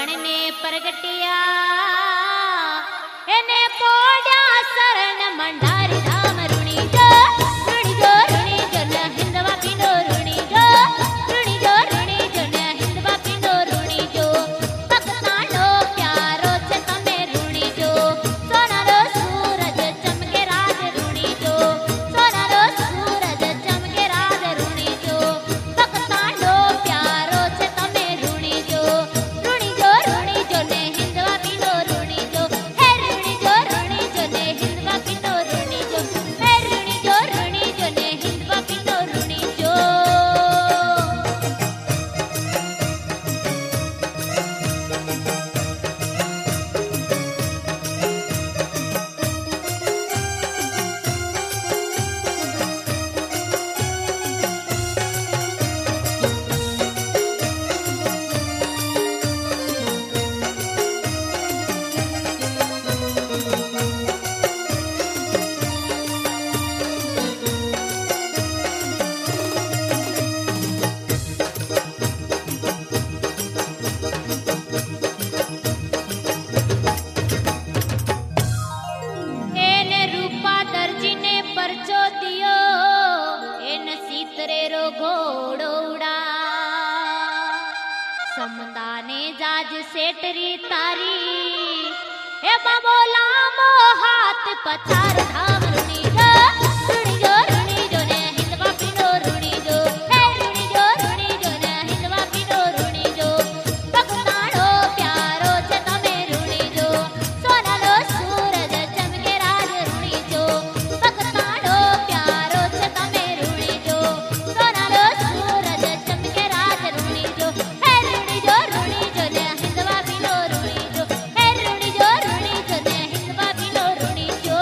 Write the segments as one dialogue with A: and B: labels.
A: रण ने प्रगटिया एने पोड्या शरण मंडारी धाम रुणी जो न हिंदवा पिंडो रुणी जो न हिंदवा पिंडो रुणी जो भक्तानो प्यारो छे तमे रुणी जो सोनारो सूरज चमके राज रुणी जो सोनारो सूरज चमके राज रुणी जो भक्तानो प्यारो छे तमे रुणी जो ने हिंदवा पिंडो रुणी जो हे रुणी जो ने हिंदवा पिंडो रुणी जो हे रुणी जो ने हिंदवा पिंडो रुणी जो एने रूपा दर्जी ने परचो दियो एन सीतरे रो घोड़ो उड़ा समदाने जाज सेटरी तारी हे बाबोला मो हाथ पछार धाम रुणी जो ने हिंदवा पिंडो रुणी जो हे रुणी जो ने हिंदवा पिंडो रुणी जो भक्तानो प्यारो छे तमे रुणी जो सोनारो सूरज चमके राज रुणी जो भक्तानो प्यारो छे तमे रुणी जो सोनारो सूरज चमके राज रुणी जो हे रुणी जो ने हिंदवा पिंडो रुणी जो हे रुणी जो ने हिंदवा पिंडो रुणी जो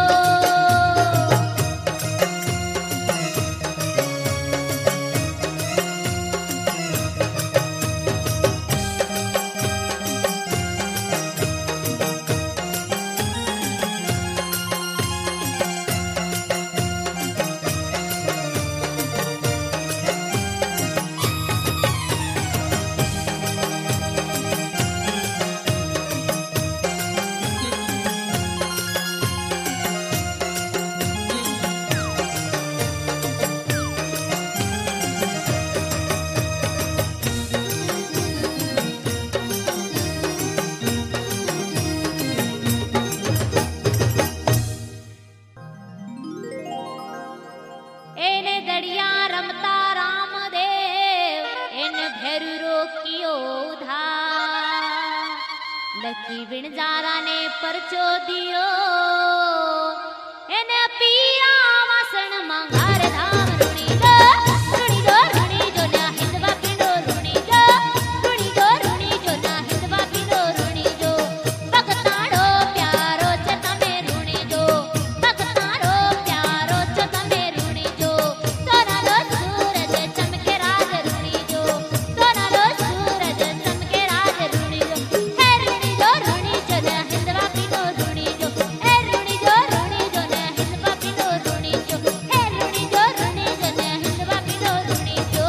A: एने दड़िया रमता रामदेव इन भैरू रोकियो उधार लकी विणजारा ने परचो दियो एने पिया वासण मंगार धाम रुणी जो न हिंदवा पिंडो रुणी जो न हिंदवा पिंडो रुणी जो भक्तानो प्यारो छे तमे रुणी जो भक्तानो प्यारो छे तमे रुणी जो सोनारो सूरज चमके राज रुणी जो सोनारो सूरज चमके राज रुणी जो हे रुणी जो न हिंदवा पिंडो रुणी जो हे रुणी जो न हिंदवा पिंडो रुणी जो हे रुणी जो न हिंदवा पिंडो रुणी जो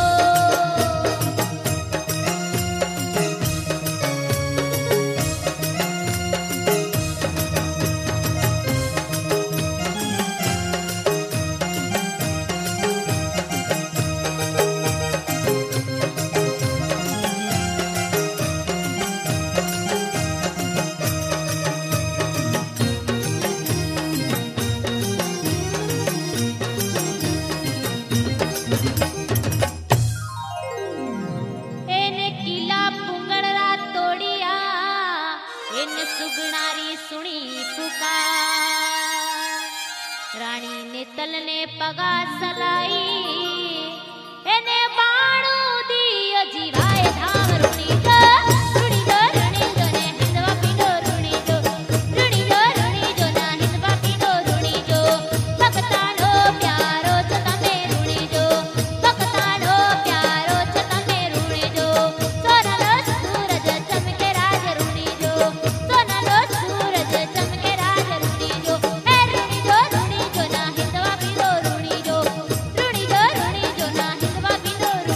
A: एने किला पुंगड़ा तोड़िया इन सुगणारी सुनी पुकार रानी ने तल ने पगा सलाई एने बाणू दियो जीवाए धाम रुणी जो ने हिंदवा पिंडो रुणी जो न हिंदवा पिंडो रुणी जो भक्तानो प्यारो छे तमे रुणी जो भक्तानो प्यारो छे तमे रुणी जो सोनारो सूरज चमके राज रुणी जो सोनारो सूरज चमके राज रुणी जो हे रुणी जो न हिंदवा पिंडो रुणी जो न हिंदवा पिंडो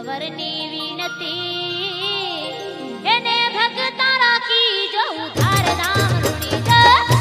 A: सवरनी विनती એને ભગતા રાખી જો ઉધાર રામ ઋણી